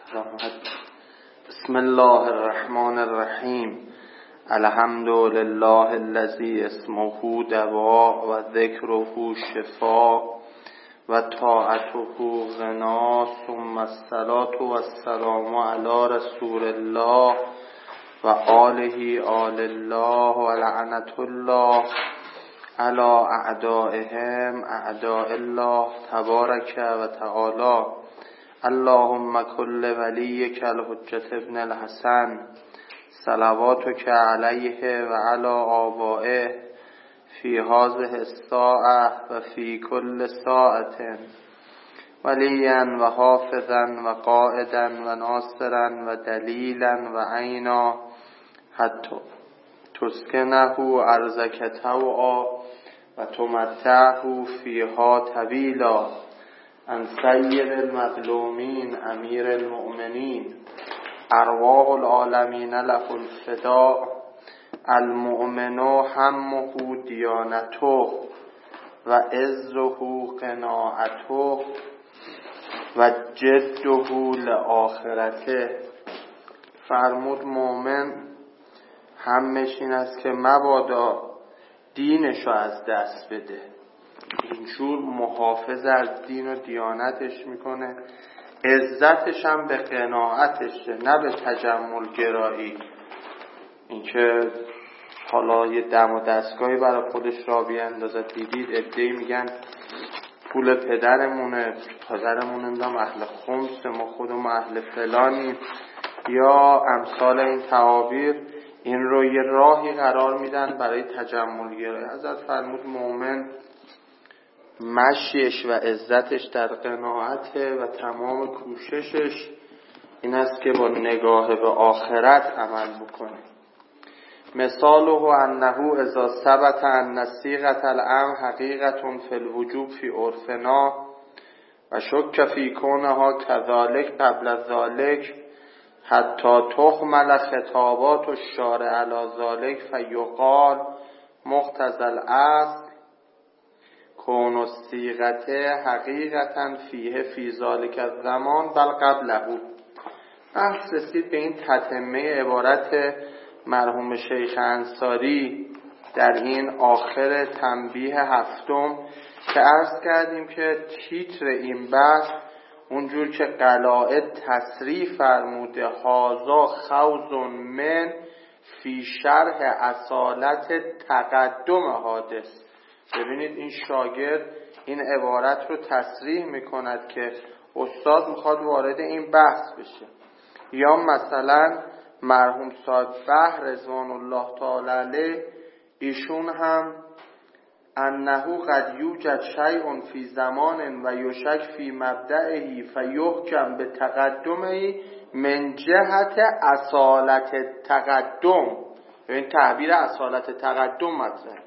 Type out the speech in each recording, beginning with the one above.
بسم الله الرحمن الرحیم. الحمد لله الذی اسمه دواء و ذکره شفاء و طاعته غنا، ثم الصلاة و السلام علی رسول الله و آله آل الله و لعنة الله علی اعدائهم اعداء الله تبارک و تعالی. اللهم کل ولیک الحجة ابن الحسن صلواتک علیه و علی آبائه فی هذه الساعة و فی کل ساعة ولیا و حافظا و قائدا و ناصرا و دلیلا و عینا حتی تسکنه ارضک طوعا و تمتعه فیها طویلا. عن سید المظلومین امیر المؤمنین ارواح العالمین له الفداء. المؤمن همه دیانته و عزه قناعته و جده لآخرته. فرمود مؤمن همش این است که مبادا دینشو از دست بده، اینجور محافظ از دین و دیانتش میکنه، عزتش هم به قناعتشه نه به تجمل گرایی. اینکه حالا یه دم و دستگاهی برای خودش را بیاندازد. دیدید عده‌ای میگن پول پدرمونه، پدرمون نمیدونم اهل خمس، ما خودمون اهل فلانیم، یا امثال این تعابیر. این رو یه راهی قرار میدن برای تجمل گرایی. حضرت فرمود مؤمن مشیش و عزتش در قناعته و تمام کوششش این است که با نگاه به آخرت عمل بکنه. مثاله انه اذا ثبت ان صیغة الامر حقیقة فی الوجوب فی عرفنا و شک فی کونها کذالک قبل ذالک حتی تحمل خطابات الشارع علی ذالک فیقال مقتضی الاصل کون الصیغة حقیقتا فیه فی ذالک الزمان بل قبله. بحث رسید به این تتمه عبارت مرحوم شیخ انصاری در این آخر تنبیه هفتم که عرض کردیم که تیتر این بحث اونجور که قلائد تصریح فرموده هازا خوض من فی شرح اصالت تقدم حادث. ببینید این شاگرد این عبارت رو تصریح میکند که استاد میخواد وارد این بحث بشه. یا مثلا مرحوم صاحب بحر رضوان الله تعالی علیه ایشون هم انه قد یوجد شیء فی زمان و یشک فی مبدئه فیحکم به تقدمه من جهت اصالت تقدم. این تعبیر اصالت تقدم مطرح.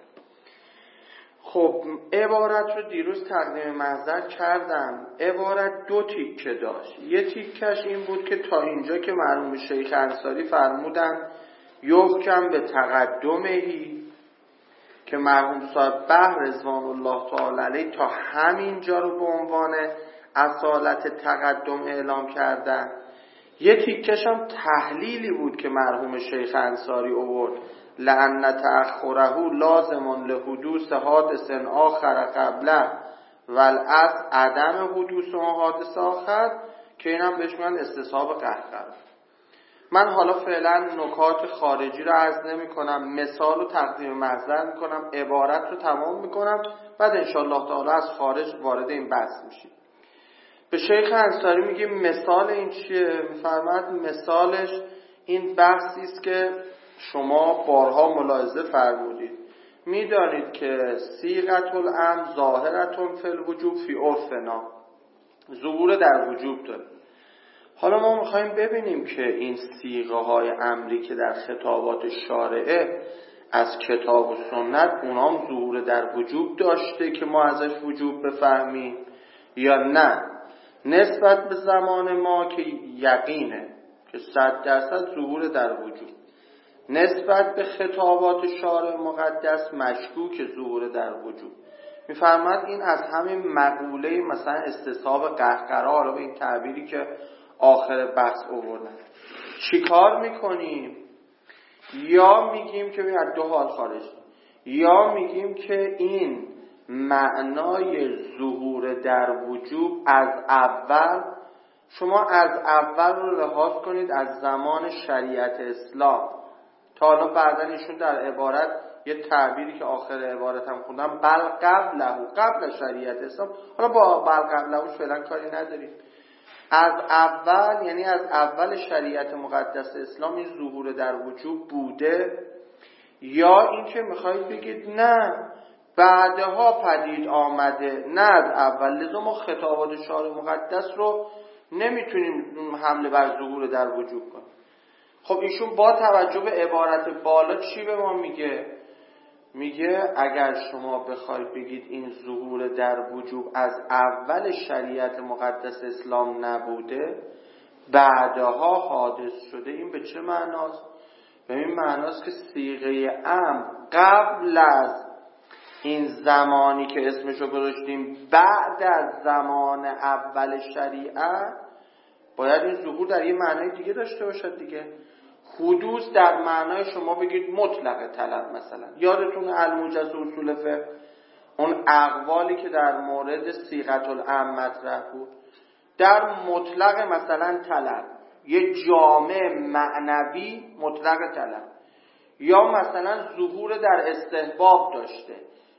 خب عبارت رو دیروز تقدیم محضر کردم. عبارت دو تیکه داشت. یه تیکش این بود که تا اینجا که مرحوم شیخ انصاری فرمودن یحکم به تقدمهی که مرحوم صاحب بحر رضوان الله تعالی علیه تا همینجا رو به عنوان اصالت تقدم اعلام کردن. یه تیکش هم تحلیلی بود که مرحوم شیخ انصاری آورد لأن تأخره لازم لحدوث حادث آخر قبله والاصل عدم حدوث حادث آخر که اینم بهش میگن استصحاب قهقرا. من حالا فعلا نکات خارجی رو عرض نمی کنم، مثال رو تقدیم محضر می کنم، عبارت رو تمام می کنم، بعد انشاءالله تعالی از خارج وارد این بحث میشیم. به شیخ انصاری میگیم مثال این چیه؟ میفرماید مثالش این بحثی است که شما بارها ملاحظه فرمودید. میدانید که صیغة الامر ظاهرة فی الوجوب فی عرفنا، ظهور در وجوب داره. حالا ما میخوایم ببینیم که این صیغه های امری که در خطابات شارعه از کتاب و سنت اونام ظهور در وجوب داشته که ما ازش وجوب بفهمیم یا نه. نسبت به زمان ما که یقینه که 100% ظهور در وجوب، نسبت به خطابات شارع مقدس مشکوک ظهور در وجوب. میفرماد این از همین مقوله مثلا استصحاب قهقرا، حالا به این تعبیری که آخر بحث آوردن. چی کار میکنیم؟ یا میگیم که از دو حال خارج، یا میگیم که این معنای ظهور در وجوب از اول، شما از اول رو لحاظ کنید از زمان شریعت اسلام تا حالا بعدن ایشون در عبارت یه تعبیری که آخر عبارت هم خوندم بل قبل شریعت اسلام، حالا با بل قبلهوش فعلا کاری نداریم، از اول یعنی از اول شریعت مقدس اسلام این ظهور در وجوب بوده، یا اینکه میخواید بگید نه بعدها پدید آمده، نه از اول، لذا ما خطابات شارع مقدس رو نمیتونیم حمله بر ظهور در وجوب کنیم. خب ایشون با توجه به عبارت بالا چی به ما میگه؟ میگه اگر شما بخواید بگید این ظهور در وجوب از اول شریعت مقدس اسلام نبوده، بعدها حادث شده، این به چه معناست؟ به این معناست که صیغه امر قبل از این زمانی که اسمشو گذاشتیم بعد از زمان اول شریعت باید این ظهور در یه معنای دیگه داشته باشد دیگه. حدوث در معنای شما بگید مطلق طلب، مثلا یادتون الموجز اصول فقه اون اقوالی که در مورد صیغة الامر مطرح بود، در مطلق مثلا طلب یه جامع معنوی مطلق طلب، یا مثلا ظهور در استحباب داشته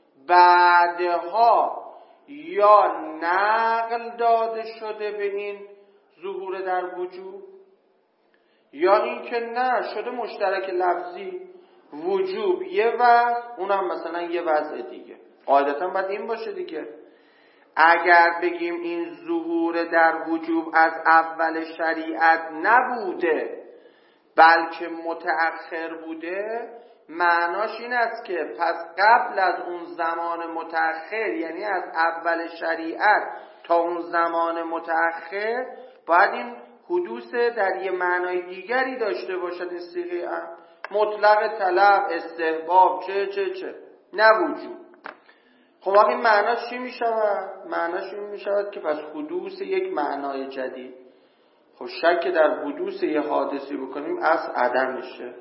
بعدها یا نقل داده شده به این ظهور در وجوب، یا این که نه شده مشترک لفظی وجوب یه وضع اونم مثلا یه وضع دیگه. قاعدتا باید این باشه دیگه. اگر بگیم این ظهور در وجوب از اول شریعت نبوده بلکه متأخر بوده، معناش این است که پس قبل از اون زمان متأخر، یعنی از اول شریعت تا اون زمان متأخر، باید این حدوث در یه معنای دیگری داشته باشد. این صیغه مطلق طلب، استحباب، چه نه وجوب. خب این معناش چی می شود؟ معناش این می شود که پس حدوث یک معنای جدید. خب شک در حدوث یه حادثی بکنیم اصل عدمشه.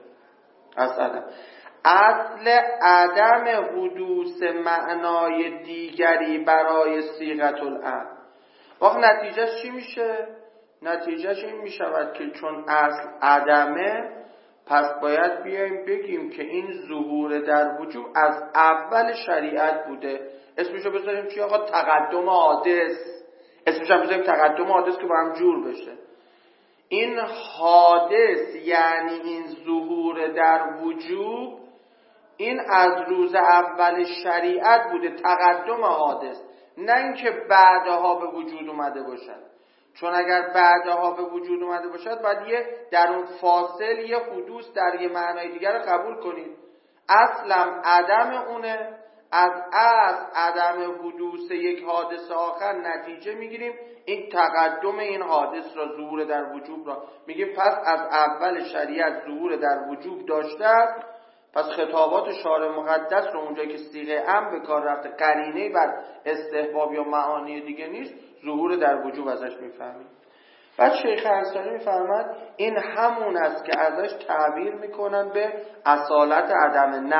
اصل عدم حدوث معنای دیگری برای صیغة الامر. وقت نتیجهش چی میشه؟ نتیجهش این می شود که چون اصل عدمه، پس باید بیایم بگیم که این ظهور در وجوب از اول شریعت بوده. اسمشو بذاریم چی آقا؟ تقدم حادث. اسمشو بذاریم تقدم حادث که با هم جور بشه. این حادث یعنی این ظهور در وجوب، این از روز اول شریعت بوده، تقدم حادث، نه اینکه بعدها به وجود اومده باشد. چون اگر بعدها به وجود اومده باشد باید یه در اون فاصل یه حدوث در یه معنای دیگر رو قبول کنید. اصلا عدم اونه، از عدم حدوث یک حادث آخر نتیجه میگیریم این تقدم این حادث را، ظهور در وجوب را میگیم پس از اول شریعت ظهور در وجوب داشته است. پس خطابات شارع مقدس رو اونجایی که صیغه امر به کار رفته قرینه‌ای بر استحباب یا معانی دیگه نیست، ظهور در وجوب ازش میفهمیم. بعد شیخ انصاری میفرماد این همون است که ازش تعبیر میکنن به اصالت عدم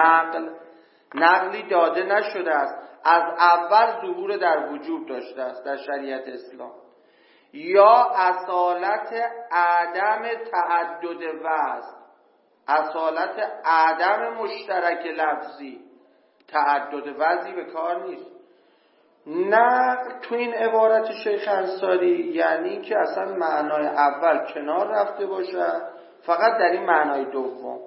نقلی داده نشده است، از اول ظهور در وجوب داشته است در شریعت اسلام، یا اصالت عدم تعدد وضع، اصالت عدم مشترک لفظی، تعدد وضعی به کار نیست. نقل تو این عبارت شیخ انصاری یعنی که اصلا معنای اول کنار رفته باشه، فقط در این معنای دوم.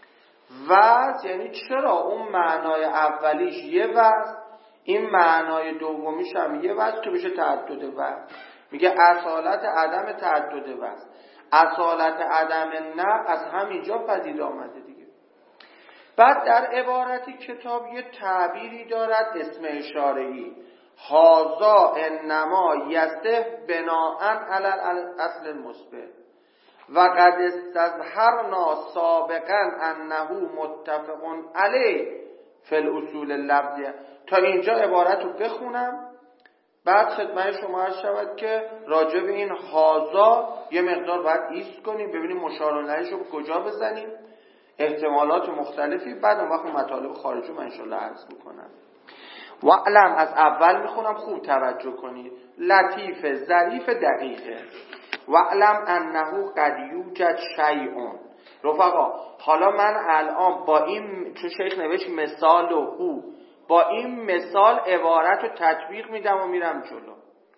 وضع یعنی چرا اون معنای اولیش یه وضع، این معنای دومیش هم یه وضع که بشه تعدد وضع. میگه اصالت عدم تعدد وضع، اصالت عدم نقل از همینجا پدید آمده دیگه. بعد در عبارتی کتاب یه تعبیری دارد اسم اشاره‌ای، هازا انما یصح بناء علی الاصل المثبت و قد استظهرنا سابقا انه متفق علیه فی الاصول اللفظیه. تا اینجا عبارت رو بخونم، بعد خدمت شما عرض شود که راجع به این هازا یه مقدار باید ایست کنیم، ببینیم مشار الیهش رو کجا بزنیم، احتمالات مختلفی، بعد اون وقت مطالب خارجی من انشالله عرض میکنم. و علم، از اول میخونم خوب توجه کنید، لطیفه ظریف دقیقه. و علم انه قد یوجد شیء. رفقا حالا من الان با این، چون شیخ نوشت مثال و هو، با این مثال عبارت رو تطبیق میدم و میرم جلو.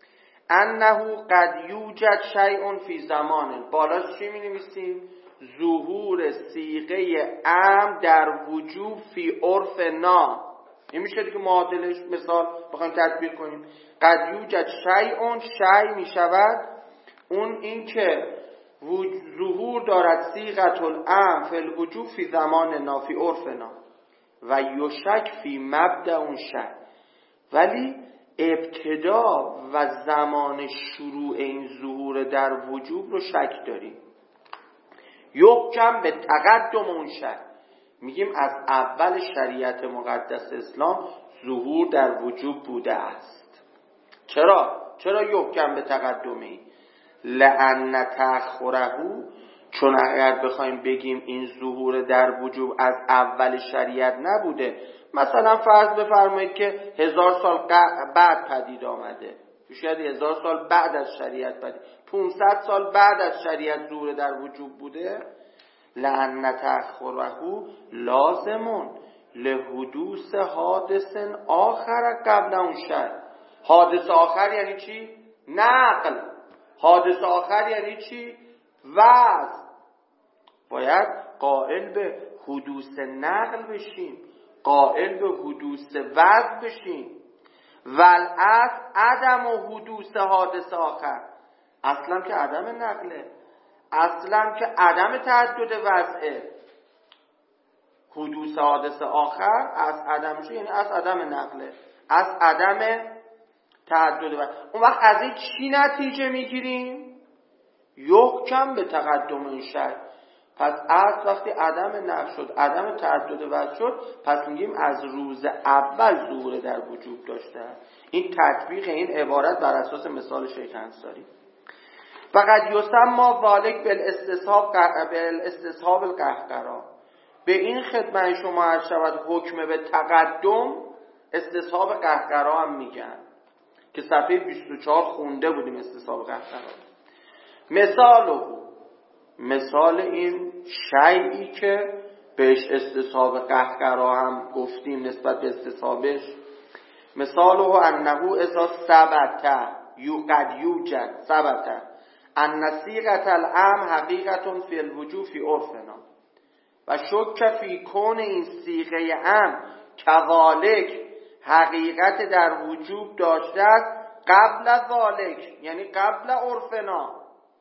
انه قد یوجد شیء فی زمان، بالاش چی می‌نویسیم؟ ظهور صیغه امر در وجوب فی عرف نا. این میشه دیگه معادلش، مثال بخوایم تطبیق کنیم. قد یوجد شیء، شیء میشود اون این که ظهور دارد صیغه الامر فی الوجوب فی زمان نا فی عرف نا و یشک فی مبدأ اون شیء، ولی ابتدا و زمان شروع این ظهور در وجوب رو شک داریم. یحکم به تقدم اون شیء، میگیم از اول شریعت مقدس اسلام ظهور در وجوب بوده است. چرا یحکم به تقدمی؟ لأن تأخره، چون اگر بخوایم بگیم این ظهور در وجوب از اول شریعت نبوده، مثلا فرض بفرمایید که 1000 سال بعد پدید آمده، شاید 1000 سال بعد از شریعت پدید، 500 سال بعد از شریعت ظهور در وجوب بوده، لأن تأخره لازمون لحدوث حادث آخر قبل اون شیء. حادث آخر یعنی چی؟ نقل. حادث آخر یعنی چی؟ وضع. باید قائل به حدوث نقل بشیم، قائل به حدوث وضع بشیم. والاصل عدم و حدوث حادث آخر، اصلا که عدم نقله، اصلا که عدم تعدد وضعه. حدوث حادث آخر از عدمشه، یعنی از عدم نقله، از عدم تعدد وضع. اون وقت از این چی نتیجه میگیریم؟ یحکم به تقدم این شیء. پس از وقتی عدم نقل شد، عدم تعدد وضع شد، پس میگیم از روز اول ظهور در وجوب داشته. این تطبیق این عبارت بر اساس مثال شیخ انصاری. فقط یسمى ذلک بالاستصحاب القهقرا. به این خدمت شما عرض شود حکم به تقدم استصحاب قهقرا هم میگن که صفحه 24 خونده بودیم استصحاب قهقرا. مثال این شیئی که بهش استصحاب قهقرا هم گفتیم نسبت به استصحابش، مثاله انه اذا ثبت قد یوجد ثبت ان صیغه الامر حقیقت فی الوجوب فی عرفنا و شک فی کون این صیغه امر کذالک حقیقت در وجوب داشته است قبل ذالک، یعنی قبل عرفنا.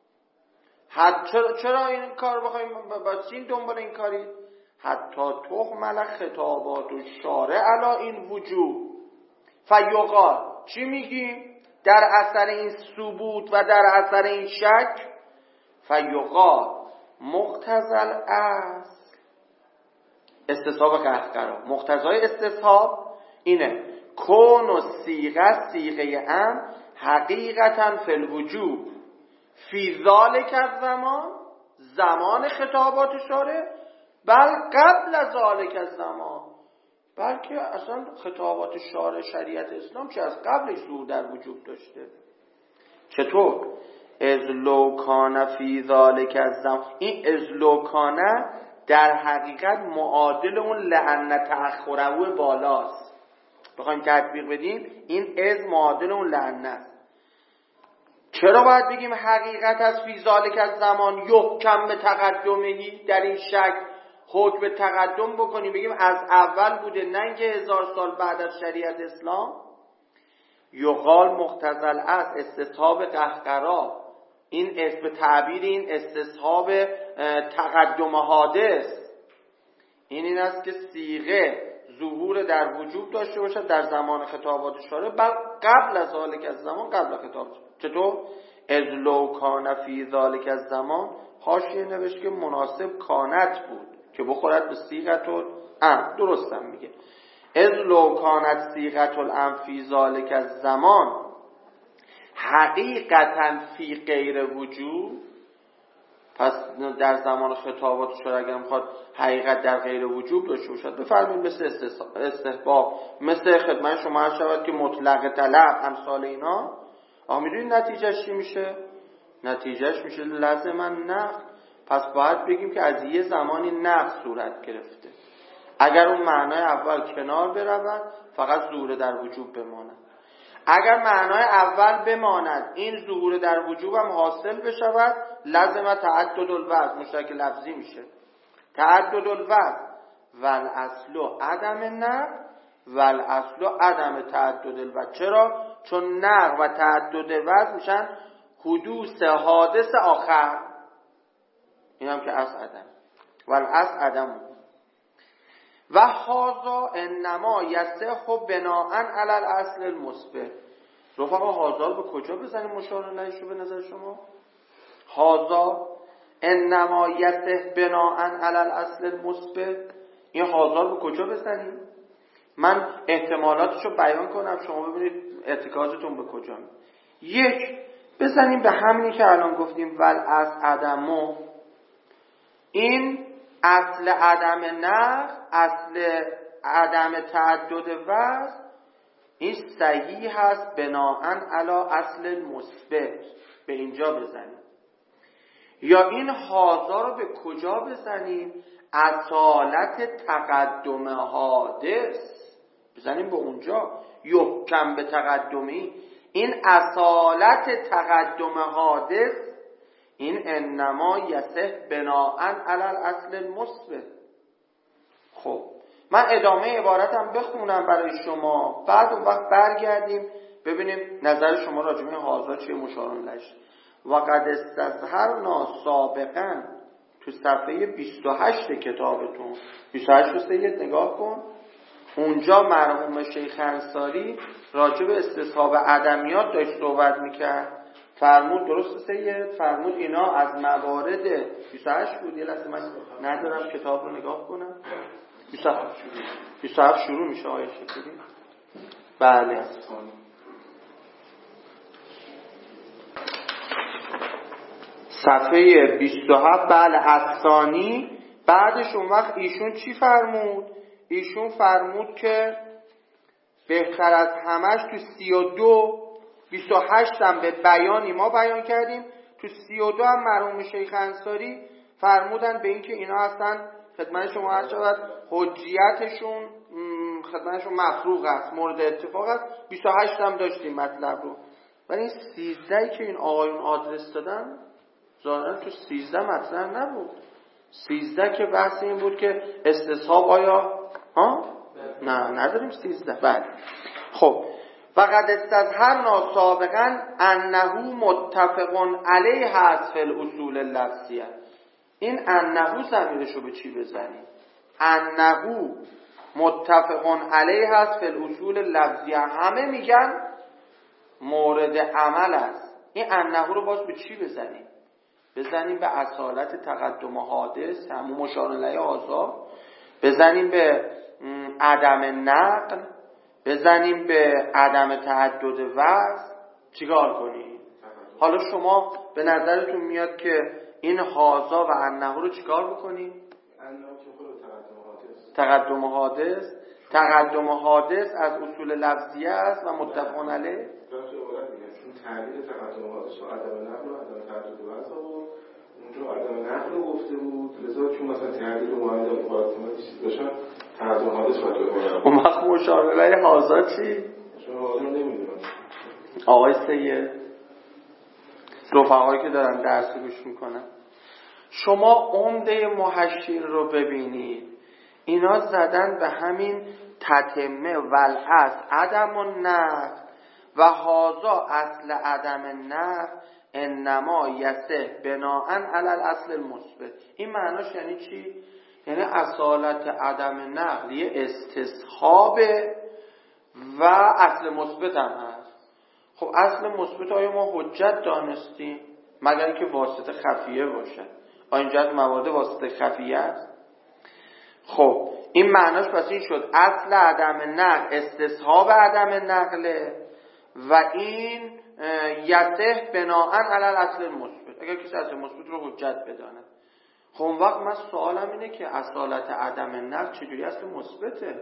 چرا این کار بخوایم با سین دنبال این کاری؟ حتی تحمل خطابات و شارع علی این وجوب فیقال. چی میگیم؟ در اثر این ثبوت و در اثر این شک، فیقال مقتضی الاصل، استصحاب قهقرا، مقتضای استصحاب اینه کون و صیغه امر حقیقتا فی الوجوب فی ذالک الزمان، زمان خطابات شارع، بل قبل از ذالک الزمان، بلکه اصلا خطابات شارع شریعت اسلام چه از قبلش ظهور در وجوب داشته. چطور؟ اذ لو کان فی ذالک الزمان، این اذ لو کان در حقیقت معادل اون لأن تأخره بالاست. بخوایم تطبیق بدیم این اذ معادل اون لأن است. چرا باید بگیم حقیقت از فی ذالک الزمان یحکم به تقدمهی؟ در این شک حکم به تقدم بکنیم، بگیم از اول بوده نه اینکه 1000 سال بعد از شریعت اسلام. یقال مختزل از استصحاب قهقرا، این اسم تعبیر این استصحاب تقدم حادث، این است که صیغه ظهور در وجوب داشته باشد در زمان خطابات شارع، بل قبل از ذالک از زمان، قبل خطاب. چطور؟ اذ لو کان فی ذالک از زمان، حاشیه نوشت که مناسب کانت بود که بخورد به صیغه الامر، درستم میگه. اذ لو کانت صیغه الامر فی ذالک از زمان حقیقتا فی غیر وجود، پس در زمان خطابات شرع اگر میخواد حقیقت در غیر وجود داشته باشد بفرمایید مثل استحباب، مثل خدمت شما هر شود که مطلق طلب، امثال اینا. میدونید نتیجهش چی میشه؟ نتیجهش میشه لازما نقل. پس باید بگیم که از یه زمانی نقل صورت گرفته. اگر اون معنای اول کنار برود فقط ظهور در وجوب بماند. اگر معنای اول بماند این ظهور در وجوب هم حاصل بشود، لازم تعدد الوضع مشترک لفظی میشه. تعدد الوضع والاصل عدم نقل والاصل عدم تعدد الوضع. چرا؟ چون نقل و تعدد وضع میشن حدوث حادث آخر، این هم که اصل عدم والاصل عدم. و هذا انما یصح بناء علی الاصل المثبت. رفقا هذا رو به کجا بزنیم مشار الیه به نظر شما؟ هذا انما یصح بناء علی الاصل المثبت، این هذا رو به کجا بزنیم؟ من احتمالاتشو بیان کنم شما ببینید ارتکازتون به کجا. یک، بزنیم به همینی که الان گفتیم والاصل عدمو. این اصل عدم نقل، اصل عدم تعدد وضع، این صحیح هست بناء علی اصل مثبت. به اینجا بزنیم. یا این هازا رو به کجا بزنیم؟ اصالت تقدم حادث بزنیم به اونجا. یحکم به تقدمی، این اصالت تقدم حادث، این انما یصح بناء علی الاصل المثبت. خب من ادامه عبارتم بخونم برای شما، بعد اون وقت برگردیم ببینیم نظر شما راجع به هازا چیه مشار الیه. و قد استظهرنا سابقا، تو صفحه 28 کتابتون 28 رو سید نگاه کن. اونجا مرحوم شیخ انصاری راجع به استصحاب عدمیات داشت صحبت میکرد. فرمود درست سید؟ فرمود اینا از موارد 28 بود. یه لحظه من ندارم کتاب رو نگاه کنم. 27 شروع میشه آیه شکلی. بله صفحه 27. بله الثانی. بعدش اون وقت ایشون چی فرمود؟ ایشون فرمود که بهتر از همش تو 32 28 هم به بیانی ما بیان کردیم، تو 32 هم مرحوم شیخ انصاری فرمودن به این که اینا اصلا خدمت شما عرض شود حجیتشون خدمتشون مفروغ است، مورد اتفاق است. 28 هم داشتیم مطلب رو. ولی این 13 که این آقایون آدرس دادن ظاهرا تو 13 مطلب نبود. 13 که بحث این بود که استصحاب آیا نه نداریم 13. بله خب و قد استظهرنا سابقا انه متفق علیه است فی الاصول اللفظیه. این انه ضمیرشو به چی بزنیم؟ انه متفق علیه است فی الاصول اللفظیه. همه میگن مورد عمل است. این انه رو باز به چی بزنیم؟ بزنیم به اصالت تقدم حادث، همون مشار الیه آزا، بزنیم به عدم نقل، بزنیم به عدم تعدد وضع. چیکار کنیم؟ حالا شما به نظرتون میاد که این هازا و انه رو چیکار بکنیم؟ تقدم حادث. تقدم حادث از اصول لفظیه است و متفق علیه. تعبیر تقدم حادث و عدم نقل و عدم تعدد وضع بود. اونجا عدم نقل گفته بود، لذا چون مثلا تعبیر معاینده و مقدماتی چیز داشتن تقدم حادث فتوا کنن. اون وقت مشار الیه هازا چی؟ شما حاضر نمیدونم. آقای سید رفقایی که دارن درس گوش میکنن، شما عمده محشین رو ببینید، اینا زدن به همین تتمه والاصل عدم النقل و هازا اصل عدم نقل انما یصح بناء علی الاصل المثبت. این معناش یعنی چی؟ یعنی اصالت عدم نقل یه استصحاب و اصل مثبت هم هست. خب اصل مثبت آیا ما حجت دانستیم مگر اینکه واسطه خفیه باشه؟ آیا اینجا موارد واسطه خفیه است؟ خب این معناش پس این شد اصل عدم نقل استصحاب عدم نقله و این یصح بناء علی الاصل المثبت، اگر کسی اصل مثبت رو حجت بدانه. خب اون وقت من سوالم اینه که اصالت عدم نقل چجوری اصل مثبته؟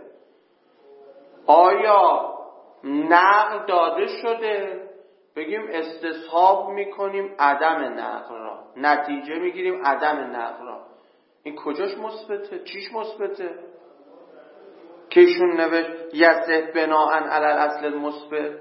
آیا نقل داده شده بگیم استصحاب میکنیم عدم نقل را، نتیجه میگیریم عدم نقل را، این کجاش مثبته؟ چیش مثبته؟ که ایشون نوشت یصح بناء علی الاصل المثبت.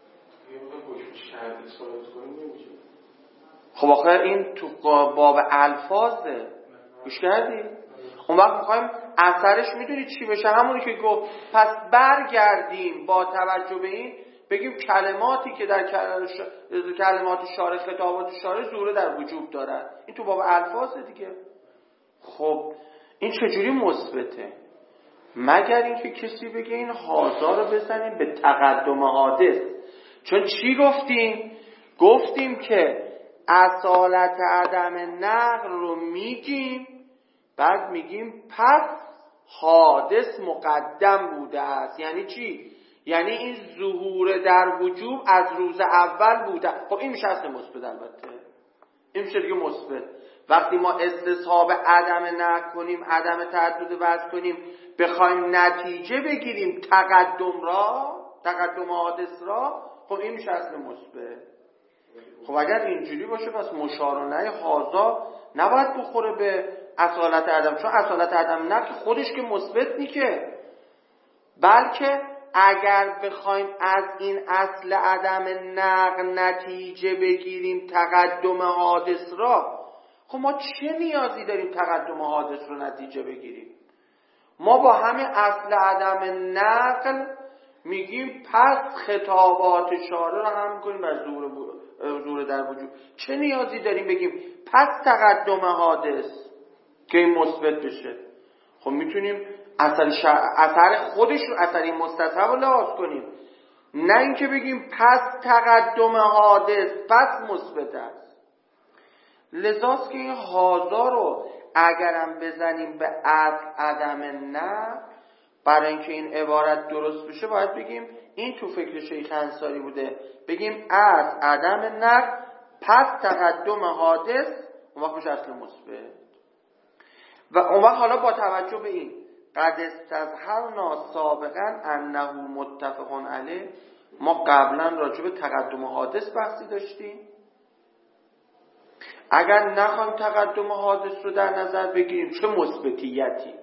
خب آخه این تو باب الفاظه، گوش کردی؟ اون وقت میخوایم اثرش میدونی چی بشه؟ همونی که گفت پس برگردیم با توجه به این بگیم کلماتی که در کلمات شارع، خطابات شارع ظهور در وجوب دارد. این تو باب الفاظه دیگه. خب این چجوری مثبته؟ مگر اینکه کسی بگه این هازا رو بزنیم به تقدم حادث. چون چی گفتیم؟ گفتیم که اصالت عدم نقل رو میگیم، بعد میگیم پس حادث مقدم بوده است. یعنی چی؟ یعنی این ظهور در وجوب از روز اول بوده. خب این میشه اصل مثبت. البته این میشه دیگه مثبت. وقتی ما استصحاب عدم نقل کنیم، عدم تعدد وجه کنیم، بخوایم نتیجه بگیریم تقدم حادث را، خب این میشه اصل مثبت. خب اگر اینجوری باشه پس مشارنه هازا نباید بخوره به اصالت عدم، چون اصالت عدم نقل خودش که مثبت نی که، بلکه اگر بخوایم از این اصل عدم نقل نتیجه بگیریم تقدم حادث را، خب ما چه نیازی داریم تقدم حادث رو نتیجه بگیریم؟ ما با همین اصل عدم نقل میگیم پس خطابات شارع رو هم کنیم بر ظهور در وجود. چه نیازی داریم بگیم پس تقدم حادث که این مثبت بشه؟ خب میتونیم اثر خودش رو، اثری مستصحب رو لحاظ کنیم، نه اینکه بگیم پس تقدم حادث پس مثبت است. لذاست که این هازا رو اگرم بزنیم به عدم نقل، برای اینکه این عبارت درست بشه باید بگیم این تو فکر شیخ انصاری بوده، بگیم از عدم نقل پس تقدم حادث، اون وقت میشه اصل مثبت. و اون وقت حالا با توجه به این قد استظهرنا سابقا انه متفق علیه، ما قبلا راجع به تقدم حادث بحثی داشتیم. اگر نخوایم تقدم حادث رو در نظر بگیریم چه مثبتیتی،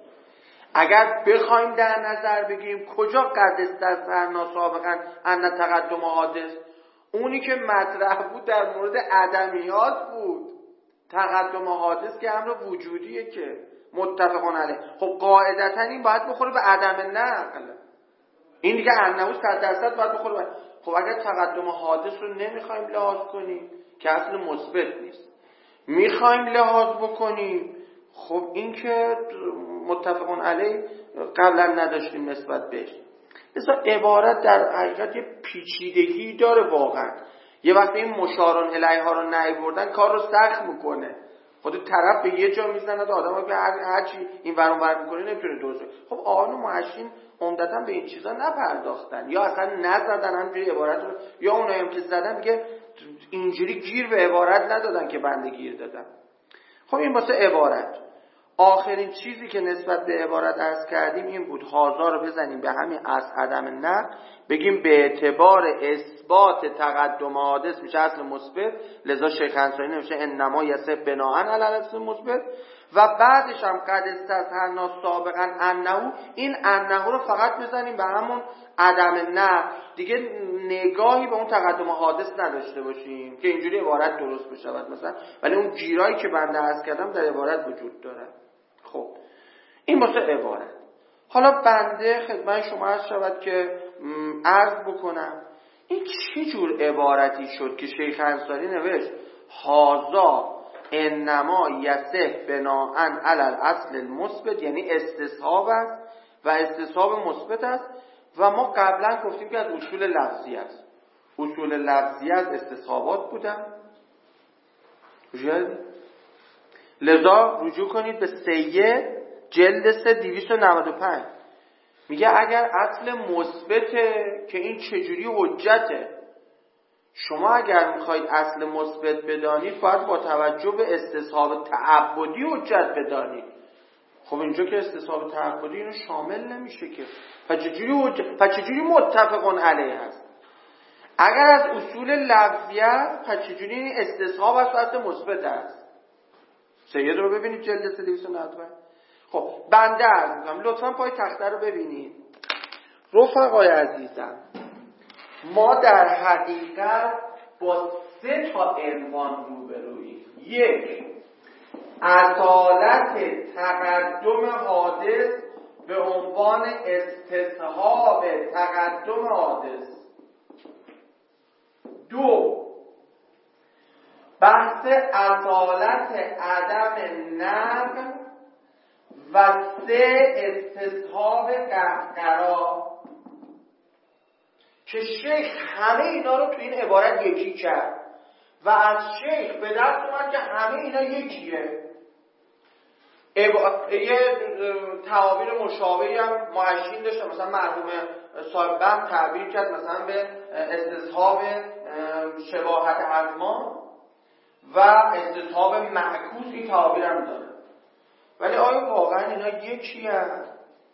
اگر بخوایم در نظر بگیریم کجا قد استظهرنا سابقا ان تقدم حادث، اونی که مطرح بود در مورد عدمیات بود. تقدم حادث که امر وجودیه که متفقون علیه. خب قاعدتا این باید بخوره به عدم نقل، این دیگه انهوش 100% باید بخوره به. خب اگر تقدم حادث رو نمیخوایم لحاظ کنیم که اصل مثبت نیست، میخوایم لحاظ بکنیم، خب این که متفقون علیه قبلا نداشتیم نسبت بهش. مثلا عبارت در حقیقت یه پیچیدگی داره واقعا. یه وقتی این مشارون الیه ها رو نیاوردن کار رو سخت میکنه. خود طرف به یه جا میزنه و آدم که هرچی این ور اون ور میکنه نمیتونه درست. خب آقایون محشین عمدتاً به این چیزا نپرداختن، یا اصلا نزدن همینجوری عبارت رو، یا اونایی هم که زدن دیگه اینجوری گیر به عبارت ندادن که بنده گیر دادن. خب این واسه عبارت. آخرین چیزی که نسبت به عبارت عرض کردیم این بود، هازا رو بزنیم به همین از عدم نقل، بگیم به اعتبار اثبات تقدم حادث میشه اصل مثبت. لذا شیخ انصاری نمیشه انما یصح بناء علی الاصل مثبت. و بعدش هم قد استظهرنا سابقا انه، این انه رو فقط بزنیم به همون عدم نقل، دیگه نگاهی به اون تقدم حادث نداشته باشیم که اینجوری عبارت درست بشود مثلا، ولی اون گیرایی که بنده عرض کردم در عبارت وجود داره. خب این واسه عبارت. حالا بنده خدمت شما عرض شود که عرض بکنم این چه جور عبارتی شد که شیخ انصاری نوشت هازا انما یصح بناء علی الاصل المثبت، یعنی استصحاب است و استصحاب مثبت است. و ما قبلا گفتیم که از اصول لفظی است. اصول لفظی از استصحابات بودن. لذا رجوع کنید به سیه جلد 3 295. میگه اگر اصل مثبته که این چجوری حجته، شما اگر میخواید اصل مثبت بدانید باید با توجه به استصحاب تعبدی حجت بدانید. خب اینجا که استصحاب تعبدی اینو شامل نمیشه که، پس چجوری متفقون علیه هست؟ اگر از اصول لفظی است پس چجوری این استصحاب است و اصل مثبت است؟ سید رو ببینید جلد 390. خب بنده عرض میکنم لطفا پای تخته رو ببینید. رفقای عزیزم، ما در حقیقت با 3 تا عنوان روبروییم. 1. اصالت تقدم حادث به عنوان استصحاب تقدم حادث. 2. بحث اصالت عدم نقل. و 3. استصحاب قهقرا که شیخ همه اینا رو تو این عبارت یکی کرد و از شیخ به دست اومد که همه اینا یکیه. یه تعابیر مشابهی هم معشین داشته، مثلا مرحوم صاحب بخت تعبیر کرد مثلا به استصحاب شباهت ازمان و استصحاب معکوس، این تعابیر هم داره. ولی آیا واقعا اینا یکی هست؟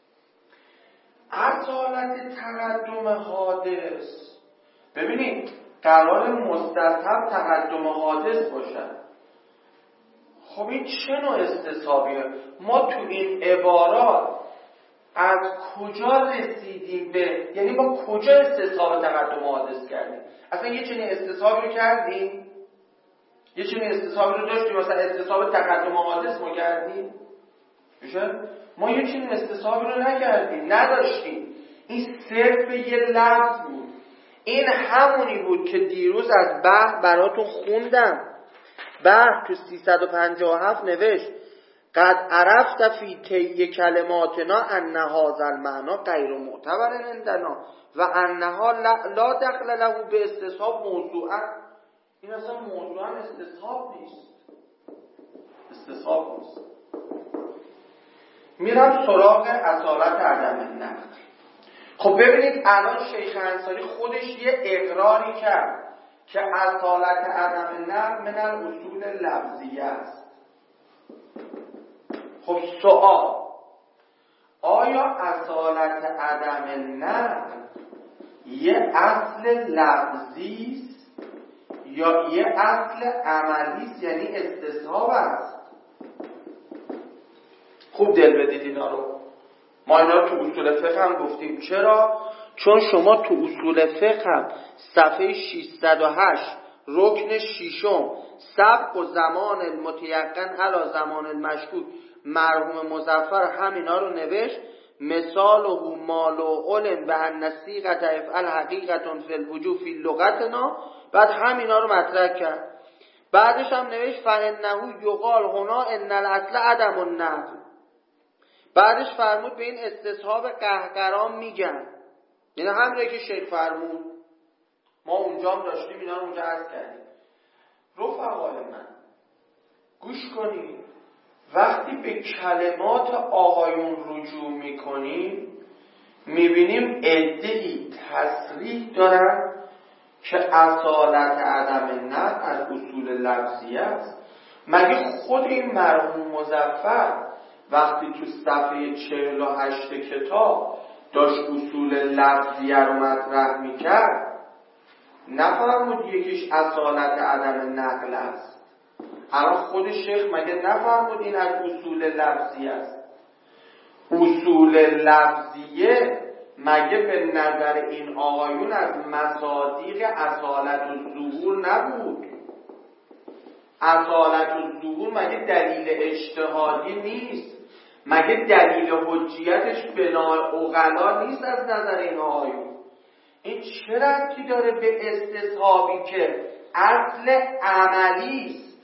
اصالت تقدم حادث، ببینید قرار مستصحب تقدم حادث باشد. خب این چه نوع استصحابیه؟ ما تو این عبارات از کجا رسیدیم به، یعنی با کجا استصحاب تقدم حادث کردیم؟ اصلا یه چنین استصحابی رو کردیم؟ یه چنین استصحابی رو داشتیم؟ مثلا استصحاب تقدم حادث ما کردیم؟ ما یه چنین استصحابی رو نکردیم، نداشتیم. این صرف یه لفظ بود. این همونی بود که دیروز از بحث براتون خوندم. بحث تو 357 نوشت قد عرفت فی طی کلماتنا ان هذا المعنی غیر معتبر عندنا و انها لا دخل له به استصحاب موضوعا. این اصلا موضوعا استصحاب نیست. استصحاب نیست. میرم سراغ اصالت عدم نقل. خب ببینید الان شیخ انصاری خودش یه اقراری کرد که اصالت عدم نقل من الاصول لفظیه است. خب سوال، آیا اصالت عدم نقل یه اصل لفظی است یا یه اصل عملی است، یعنی استصحاب است؟ خوب دل بدید اینا رو. ما اینا رو تو اصول فقه هم گفتیم. چرا؟ چون شما تو اصول فقه هم صفحه 608 رکن ششم سبق و زمان المتیقن علی زمان المشکوک مرحوم مظفر همینا رو نوشت. مثال و مال و علم به ان صیغه افعل حقیقتون فی الوجوه فی لغتنا. بعد همینا رو مطرح کرد. بعدش هم نوشت فانه یقال هنا ان الاصل عدم النقل. بعدش فرمود به این استصحاب قهقرا میگن، یعنی همونه که شیخ فرمود. ما اونجا هم داشتیم اینا رو اونجا عرض کردیم. رفقای من گوش کنید، وقتی به کلمات آقایون رجوع میکنیم میبینیم عده‌ای تصریح دارن که اصالت عدم نقل از اصول لفظی است. مگه خود این مرحوم مظفر وقتی تو صفحه 48 کتاب داشت اصول لفظیه رو مطرح میکرد نفرمود یکیش اصالت عدم نقل است؟ الان خود شیخ مگه نفرمود این از اصول لفظیه است؟ اصول لفظیه مگه به نظر این آقایون از مصادیق اصالت الظهور نبود؟ اصالت الظهور مگه دلیل اجتهادی نیست؟ مگه دلیل حجیتش بنا عقلا نیست از نظر این آقایون؟ این چه ربطی داره به استصحابی که اصل عملی است،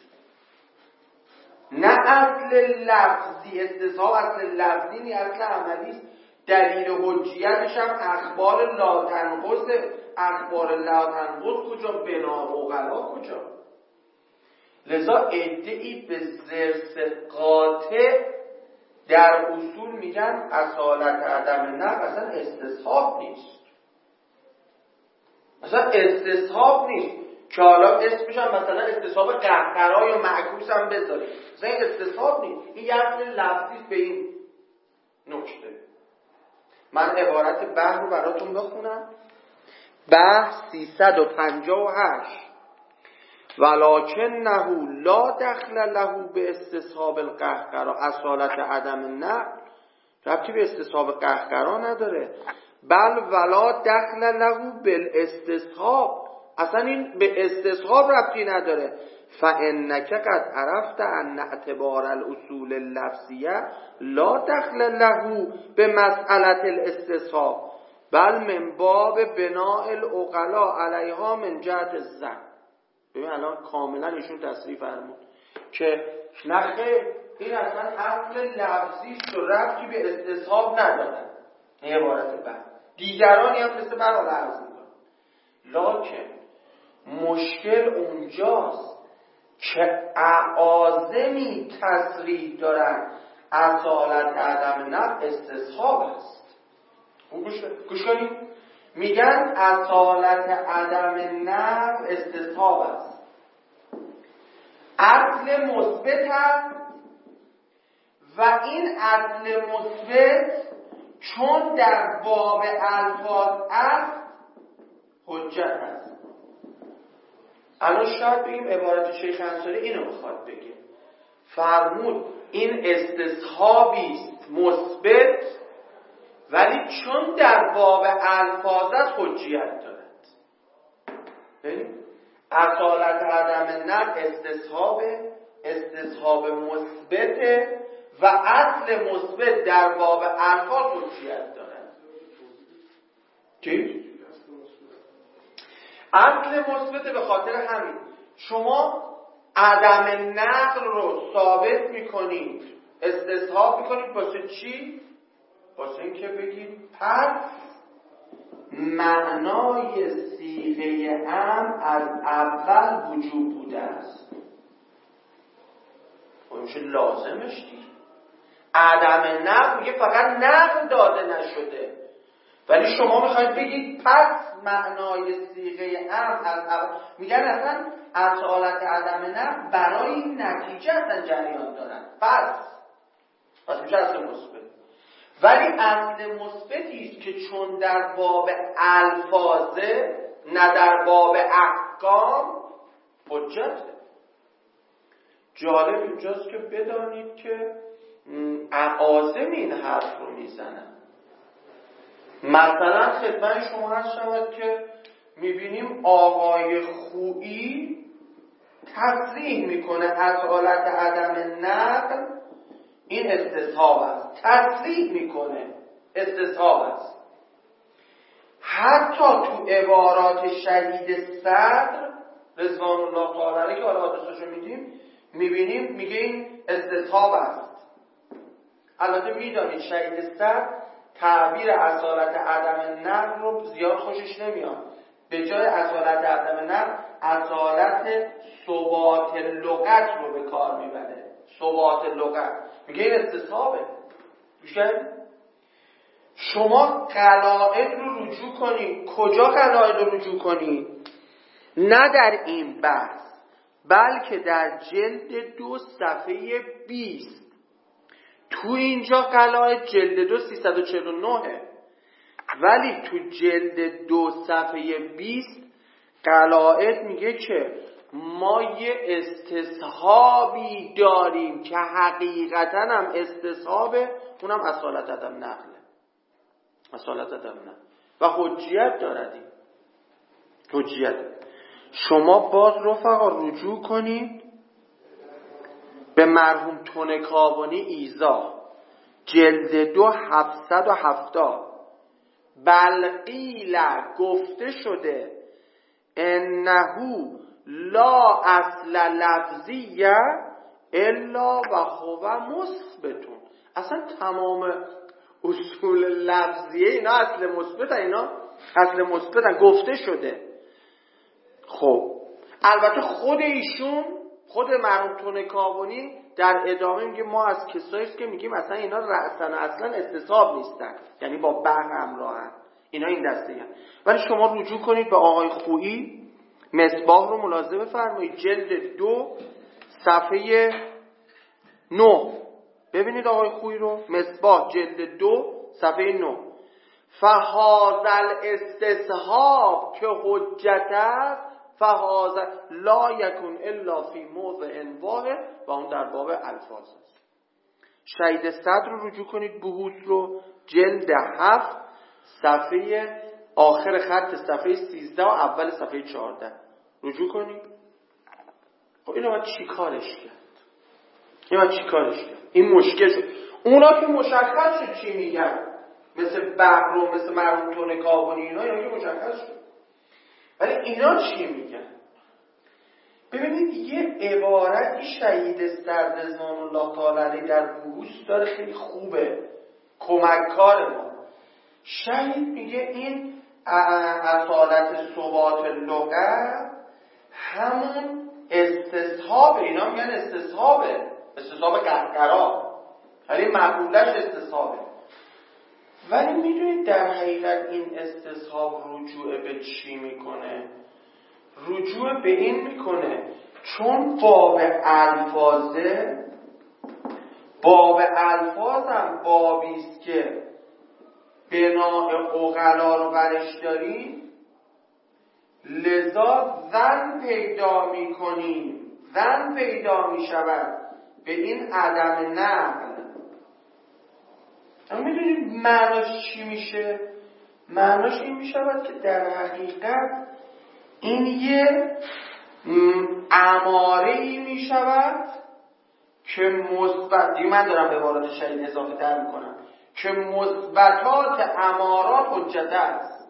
نه اصل لفظی؟ استصحاب اصل لفظی نیست، اصل عملی است. دلیل حجیتش هم اخبار لا تنقض. اخبار لا تنقض کجا؟ بنا عقلا کجا؟ لذا ادعی به ضرس قاطع در اصول میگن اصالت عدم نقل اصلا استصحاب نیست. اصلا استصحاب نیست که حالا اسمش هم مثلا استصحاب قهقرا یا معکوس هم بذاریم. اصلا این استصحاب نیست، این یه اصل لفظی به این نکته. من عبارت بحر رو براتون بخونم. بحر 358 ولکنه لا دخل له به استصحاب القهقرا، اصالت عدم نقل ربطی به استصحاب قهقرا نداره، بل ولا دخل له بالاستصحاب، اصلا این به استصحاب ربطی نداره. فانک قد عرفت ان اعتبار الاصول اللفظیه لا دخل له به مسئله الاستصحاب بل من باب بناء العقلاء علیها من جهت الظن. ببین الان کاملا ایشون تصریح فرمود که نخه این اصلا اصل لفظی است و ربطی به استصحاب نداره. این عبارت بعد دیگرانی هم مثل من رو عرض میکنم. لکن مشکل اونجاست که اعاظمی تصریح دارن اصالت عدم نقل استصحاب است. گوش کنید، میگن اصالت عدم نقل استصحاب است، اصل مثبت است و این اصل مثبت چون در باب الفاظ است حجت است. الان شاید بگیم عبارت شیخ انصاری اینو میخواد بگه، فرمود این استصحابی است مثبت ولی چون در باب الفاظ است حجیت دارد. یعنی اصالت عدم نقل استصحاب مثبته و اصل مثبت در باب الفاظ حجیت دارد. چی؟ اصل مثبت به خاطر همین شما عدم نقل رو ثابت میکنید، استصحاب میکنید واسه چی؟ واسه این که بگید پس معنای صیغه هم از اول وجود بوده است. میشه لازمش دید. عدم نقل میگه فقط نقل داده نشده، ولی شما میخواید بگید پس معنای صیغه هم از اول. میگن اصلا اصالت عدم نقل برای این نتیجه اصلا جریان دارن. پس میشه اصل مثبت، ولی اصل مثبتی است که چون در باب الفاظه نه در باب احکام حجته. جالب اینجاست که بدانید که اعاظم این حرف رو میزنن. مثلا خدمت شما هست شود که میبینیم آقای خویی تصریح میکنه اصالت عدم نقل این استصحاب است، تصریح میکنه استصحاب است. حتی تو عبارات شهید صدر رضوان الله تعالی علیه که حالا حادثه‌شو میبینیم میگه این استصحاب است. البته میدانید شهید صدر تعبیر اصالت عدم نقل رو زیاد خوشش نمیاد، به جای اصالت عدم نقل اصالت ثبات لغت رو به کار میبره. ثبات لغت میگه این استصحابه. شما قلائد رو رجوع کنید. کجا قلائد رو رجوع کنید؟ نه در این بحث بلکه در جلد 2 صفحه 20. تو اینجا قلائد جلد 2 349 ولی تو جلد 2 صفحه 20 قلائد میگه که ما یه استصحابی داریم که حقیقتا هم استصحابه، اونم اصالت عدم نقله. اصالت عدم نقل و حجیت داردیم. حجیت. شما باز رفقا رجوع کنید به مرحوم تونکابانی ایزا جلد 2 770. بلقیل گفته شده انهو لا اصل لفظیه الا و هو مثبتون. اصلا تمام اصول لفظیه اینا اصل مثبت، اینا اصل مثبت گفته شده. خب البته خود ایشون، خود مرحوم تونکابانی در ادامه میگه ما از کساییست که میگیم اصلا اینا رأسن اصلا استصحاب نیستن، یعنی با بحر همراهن. اینا این دسته هم. ولی شما رجوع کنید به آقای خویی، مصباح رو ملاحظه بفرمایید، جلد 2 صفحه 9. ببینید آقای خویی رو، مصباح جلد 2 صفحه 9. فهذا الاستصحاب که حجت است، فهذا لا یکن الا فی موضع واحد، و اون در باب الفاظ است. شهید صدر رو رجوع کنید، بحوث رو جلد 7 صفحه آخر خط صفحه 13 و اول صفحه 14 رجوع کنید. خب اینو باید چی کارش کرد؟ این مشکل شد. اونا که مشخص شد چی میگن، مثل بحر، مثل مرحوم تون کابونی، اینا که مشخص شد. ولی اینا چی میگن؟ ببینید یه عبارتی شهید صدر رضوان الله تعالی علیه در بحوث داره، خیلی خوبه، کمککار ما. شهید میگه این اصالت ثبات لغت همون استصحاب، اینا میگن استصحاب قهقرا، ولی مقولش استصحابه. ولی میدونید در حقیقت این استصحاب رجوع به چی میکنه؟ رجوع به این میکنه چون باب الفاظ هم بابیست که بناء عقلا رو برش داریم، لذا ظن پیدا میشود به این عدم نقل. اما میدونید معناش چی میشه؟ معناش این میشود که در حقیقت این یه اماره‌ای میشود که مثبت، من دارم به عبارات شهید اضافه تر میکنم، که مثبتات امارات حجت است.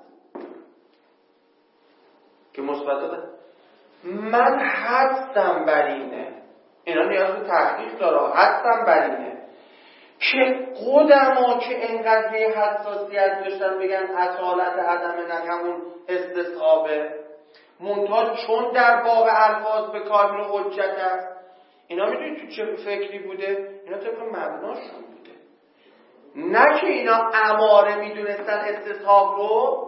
که مثبتات من حدسم بر اینه، اینا نیاز به تحقیق داره، حدسم بر اینه که قدما که انقدر حساسیت داشتن بگن اصالت عدم همون استصحابه، منتها چون در باب الفاظ به کار میره حجت است. اینا میدونید تو چه فکری بوده؟ اینا طبق مبناشون بوده، نه که اینا اماره میدونستن استصحاب رو.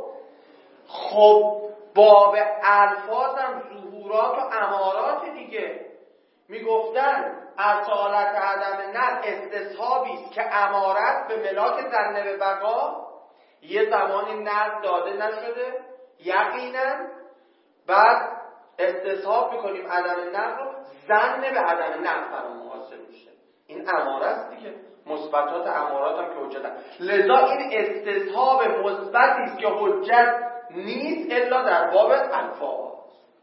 خب باب الفاظ هم ظهورات و امارات دیگه، میگفتن اصالت عدم نقل استصحابی است که امارت به ملاک ظن به بقا، یه زمانی نقل داده نشده یقینا، بعد استصحاب میکنیم عدم نقل رو، ظن به عدم نقل برام محاسب میشه. این اماره است دیگه، مثبتات امارات هم که حجت است. لذا این استصحاب مثبتی است که حجت نیست الا در باب الفاظ.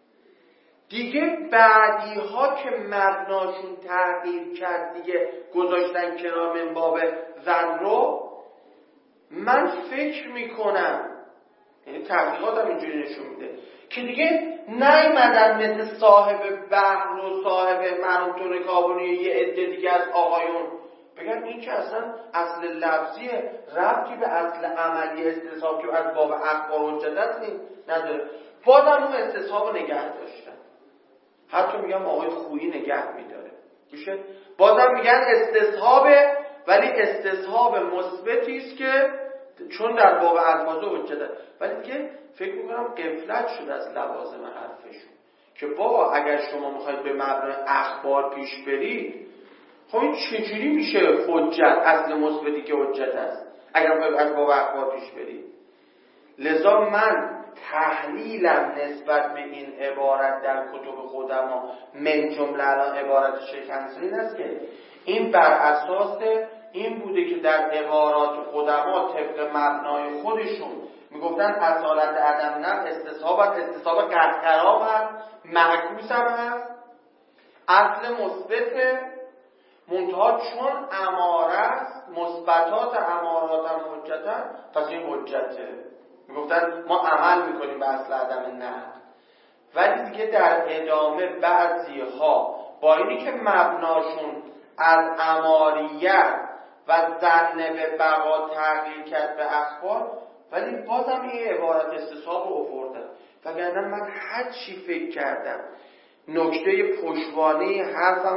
دیگه بعدی ها که مبناشون تغییر کرد دیگه، گذاشتن کنار من باب ظن رو، من فکر میکنم، یعنی تحقیقات هم اینجوری نشون میده که دیگه نیومدن مثل صاحب بحر و صاحب مرحوم تون کابونی یه عده دیگه از آقایون بگن این که اصلا اصل لفظیه، ربطی به اصل عملی استصحاب که از باب اخبار حجت است نداره. بازم اون استصحاب رو نگه داشتن، حتی میگم آقای خویی نگه میداره، میشه بازم میگن استصحابه، ولی استصحاب مثبتی است که چون در باب الفاظ حجت است. ولی دیگه فکر میکنم غفلت شده از لوازم حرفشون که بابا اگر شما میخواید به مبنای اخبار پیش برید، خب این چجوری میشه حجت، اصل مثبتی که حجت است اگر میخواید از باب اخبار پیش برید؟ لذا من تحلیلم نسبت به این عبارت در کتب قدما من جمله الان عبارت شیخ انصاری این است که این بر اساس این بوده که در عبارات قدما طبق مبنای خودشون میگفتن اصالت عدم نقل استصحاب قهقرا هست، معکوس هم هست، اصل مثبته، منتها چون اماره است، مثبتات امارات هم حجتن، پس این حجته. میگفتن ما عمل میکنیم به اصل عدم نقل. ولی دیگه در ادامه بعضی ها با اینی که مبناشون از اماریت و ظن به بقا تغییر کرد به اخبار، ولی بازم این عبارت استصحاب رو آوردن. وگرنه من هر چی فکر کردم نکته پشتوانه حرفم هم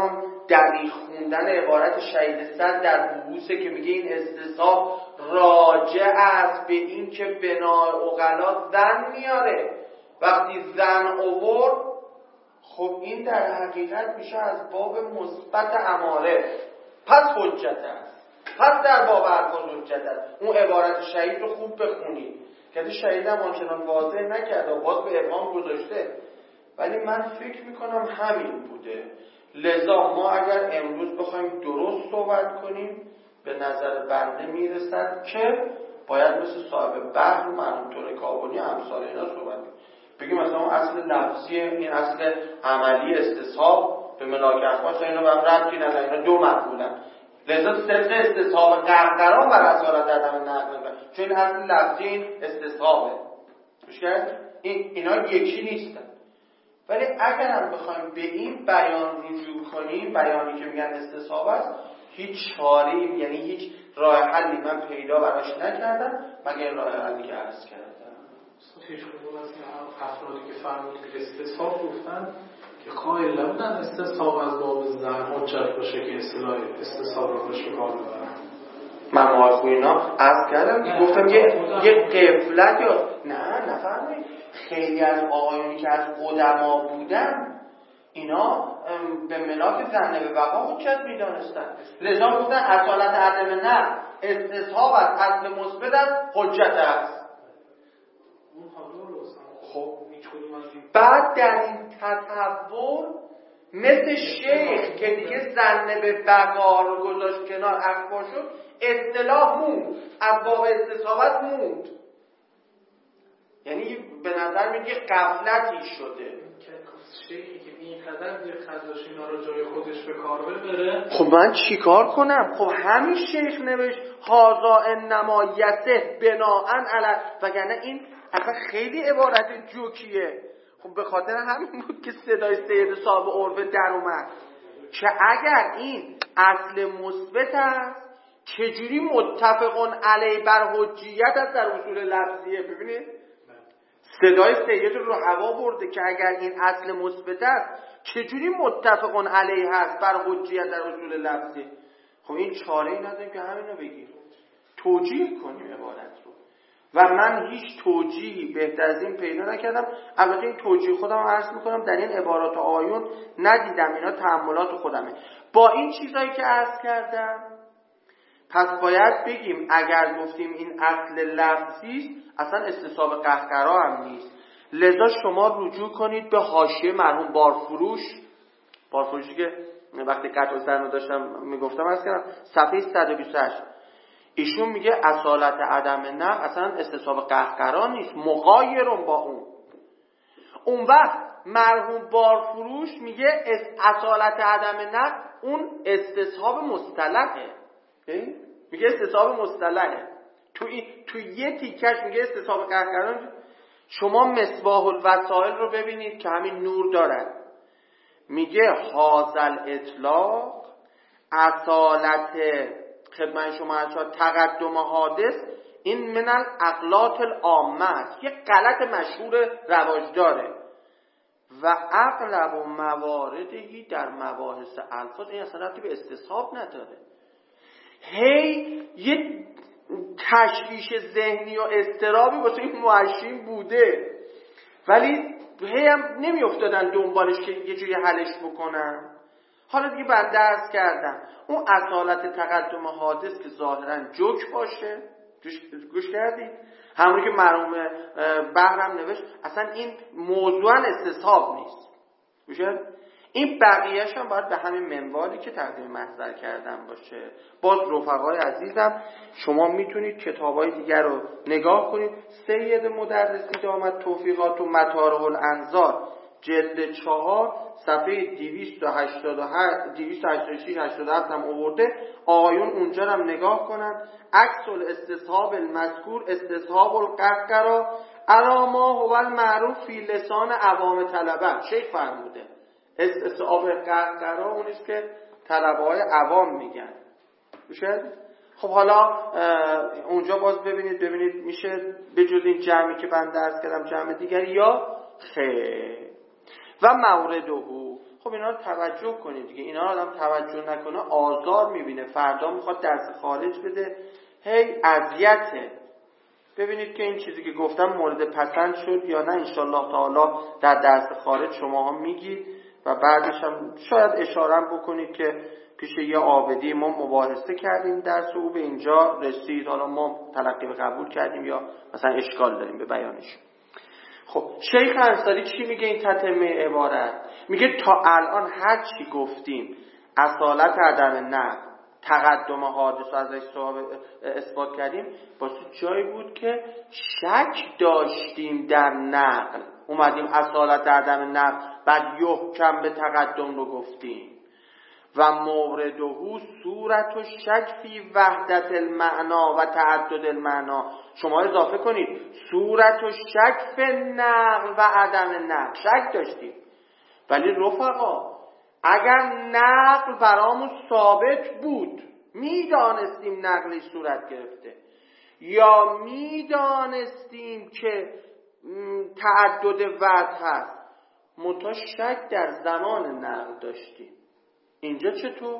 دقیق خوندن عبارت شهید صد در بحوثه که میگه این استصحاب راجع است به این که بنای عقلا ظن میاره. وقتی ظن آورد خب این در حقیقت میشه از باب مثبت اماره، پس حجت است، پس در باب الفاظ حجت است. اون عبارت شهید رو خوب بخونید که شهید هم آنچنان واضح نکرده و باز به ابهام گذاشته، ولی من فکر میکنم همین بوده. لذا ما اگر امروز بخوایم درست صحبت کنیم به نظر بنده میرسد که باید مثل صاحب بحر مرحوم ترکابونی امثال اینا صحبت کنیم. بگیم مثلا اون اصل لفظی، این اصل عملی استصحاب به ملاک اخبار اینا به هم ربطی نداره، اینا دو مفعولن. لذا صدق استصحاب قهقرا بر اصالت عدم نقل میکنه، چون این اصل لفظی این استصحابه. اینا یکی نیستن. ولی اگر هم بخوایم به این بیان رجوع کنیم، بیانی که میگن استصحاب است، هیچ چاره‌ای، یعنی هیچ راه حلی من پیدا براش نکردم مگر راه حلی که عرض کردم. هیچ کدوم از افرادی که فرمود که استصحاب گفتن که قائل نبودن استصحاب از باب ظن حجت باشه که اصطلاح استصحاب رو بهش کار ببرن. من معرفو اینا عرض کردم، گفتم یه غفلت یا نه نفرمایید. خیلی از آقایونی که از قدما بودن اینا به ملاک ظن به بقا حجت میدانستن، لذا گفتن اصالت عدم نقل استصحاب است، اصل مثبت است، حجت است. خب بعد در این تصور مثل شیخ که دیگه ظن به بقا رو گذاشت کنار، اخبار شد، اصطلاح موند، از باب استصحابت موند. یعنی به نظر میگه غفلتی شده. شیخی که اینقدر دقت داشت اینا رو جای خودش به کار ببره، خب من چیکار کنم؟ خب همین شیخ نوشت هازا انما یسه بناءن علی، وگرنه این اصلا خیلی عبارت جوکیه. خب به خاطر همین بود که صدای سید صاحب عرفه در اومد که اگر این اصل مثبت است چجوری متفقون علی بر حجیت است در اصول لفظیه. ببینید صدای سید رو هوا برده که اگر این اصل مثبت است چجوری متفقون علیه هست بر حجیت در اصول لفظی. خب این چاره‌ای نداریم که همینو بگیم، توجیه کنیم عبارت رو، و من هیچ توجیهی بهتر از این پیدا نکردم. البته این توجیه خودم رو عرض میکنم در این عبارات آیون ندیدم، اینا تأملات خودمه. با این چیزایی که عرض کردم پس باید بگیم اگر گفتیم این اصل لفظی است اصلا استصحاب قهقرا هم نیست. لذا شما رجوع کنید به حاشیه مرحوم بارفروشی که وقتی قطع الظن داشتم میگفتم از کردم صفحه 128 ایشون میگه اصالت عدم نقل اصلا استصحاب قهقرا نیست، مغایرون با اون وقت مرحوم بارفروش میگه اصالت عدم نقل اون استصحاب مصطلحه، میگه استصحاب مصطلحه. تو یه تیکش میگه استصحاب قهقرا. شما مصباح الوسائل رو ببینید که همین نور دارد، میگه حاصل اطلاق اصالت خدمت شما تقدم حادث این من الاغلاط العامه است، یه غلط مشهور رواج داره و اغلب و مواردی در مباحث الفاظ. این اصلا ربطی به استصحاب نداره. هی یه تشویش ذهنی و اضطرابی واسه این موشین بوده، ولی هی هم نمی افتادن دنبالش که یه جوری حلش بکنن. حالا دیگه بنده عرض کردم اون اصالت تقدم حادث که ظاهرا جوک باشه، گوش کردید همونی که مرحوم بحرم نوشت اصلا این موضوعا استصحاب نیست. گوشه این بقیه‌اش هم باید به همین منوالی که تقدیم محضر کردم باشه. باز رفقای عزیزم شما میتونید کتابای دیگر رو نگاه کنید. سید مدرسی دامت توفیقات و مطارح الانظار جلد 4 صفحه 286-87 هم آورده. آقایون اونجا هم نگاه کنن. عکس الاستصحاب المذکور استصحاب القهقرا علی ما هو المعروف فی لسان عوام طلبه. شیخ فرموده استصحاب قهقرا اونیست که طلبه‌های عوام میگن. میشه؟ خب حالا اونجا باز ببینید میشه به جز این جمعی که بنده عرض کردم جمع دیگری یا خیر. و مورده خب اینا رو توجه کنید دیگه. اینا رو آدم توجه نکنه آزار میبینه، فردا میخواد درس خارج بده، هی اذیته. ببینید که این چیزی که گفتم مورد پسند شد یا نه. انشالله تعالی در درس خارج شماها میگید و بعدش هم شاید اشاره بکنید که پیش یه عابدی ما مباحثه کردیم درس او به اینجا رسید، حالا ما تلقی به قبول کردیم یا مثلا اشکال داریم به بیانش. خب شیخ انصاری چی میگه این تتمه عبارت؟ میگه تا الان هر چی گفتیم اصالت عدم نقل، تقدم حادث ازش اثبات کردیم، واسه جایی بود که شک داشتیم در نقل، اومدیم اصالت عدم نقل بعد یحکم به تقدم رو گفتیم. و مورده صورت و شک فی وحدت المعنا و تعدد المعنا. شما اضافه کنید صورت و شک فی نقل و عدم نقل، شک داشتیم. ولی رفقا اگر نقل برامون ثابت بود، میدانستیم نقلی صورت گرفته، یا میدانستیم که تعدد وجه هست، منتها شک در زمان نقل داشتیم. اینجا چطور؟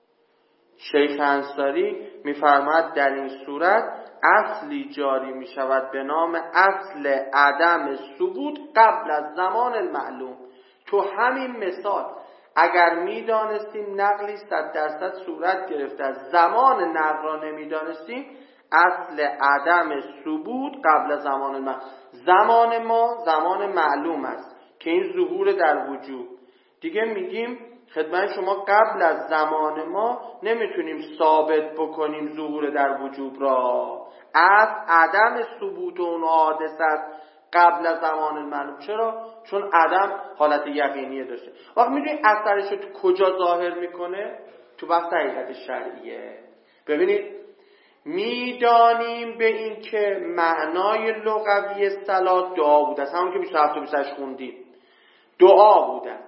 شیخ انصاری میفرماید در این صورت اصلی جاری می شود به نام اصل عدم ثبوت قبل از زمان المعلوم. تو همین مثال اگر میدانستیم نقلی 100% صورت گرفته، از زمان نقل را نمیدانستیم، اصل عدم ثبوت قبل از زمان المعلوم. زمان ما زمان معلوم است که این ظهور در وجود. دیگه میگیم خدمت شما قبل از زمان ما نمیتونیم ثابت بکنیم ظهور در وجوب را، از عدم ثبوت اون حادثه است قبل از زمان المعلوم. چرا؟ چون عدم حالت یقینیه داشته. وقت میدونی اثرش رو تو کجا ظاهر میکنه؟ تو بحث حقیقت شرعیه. ببینید میدانیم به این که معنای لغوی صلات دعا بوده است، همون که 27 و 28 خوندیم دعا بوده.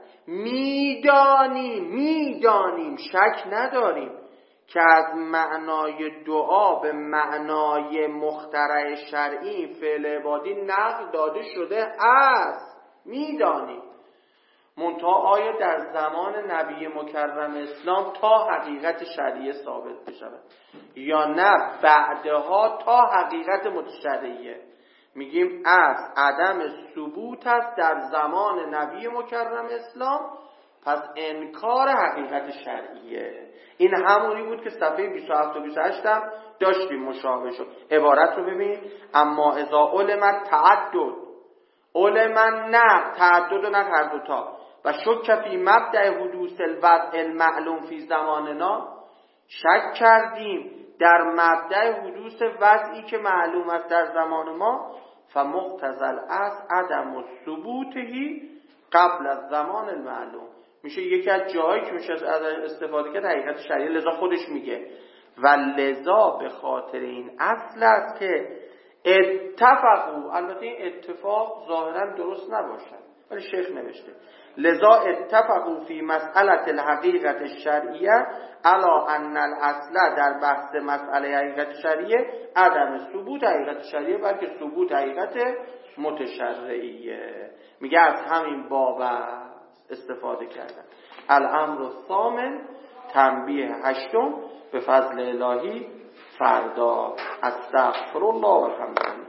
میدانیم شک نداریم که از معنای دعا به معنای مخترع شرعی فعل عبادی نقل داده شده است. میدانیم. منتها آیا در زمان نبی مکرم اسلام تا حقیقت شرعیه ثابت بشود یا نه بعدها تا حقیقت متشرعیه؟ میگیم از عدم ثبوت است در زمان نبی مکرم اسلام، پس انکار حقیقت شرعیه. این همونی بود که صفحه 27 و 28 هم داشتیم مشابه شد. عبارت رو ببین: اما اذا علم تعدد، علم نه تعدد و نه هر دوتا، و شک فی مبدأ حدوث الوضع المعلوم فی زماننا، شک کردیم در مبدأ حدوث وضعی که معلوم است در زمان ما، فمقتضی الاصل عدم ثبوته قبل از زمان المعلوم. میشه یکی از جاهایی که میشه از استفاده کرد حقیقت شرعیه. لذا خودش میگه و لذا به خاطر این اصل است که اتفقوا. البته این اتفاق ظاهرا درست نباشد ولی شیخ نوشته لذا اتفقوا فی مسئله الحقیقت الشرعیه علی ان الاصل در بحث مسئله حقیقت شرعیه عدم ثبوت حقیقت شرعیه بلکه ثبوت حقیقت متشرعیه. میگه از همین باب استفاده کردن. الامر الثامن، تنبیه هشتم به فضل الهی فردا. استغفر الله و الحمد لله.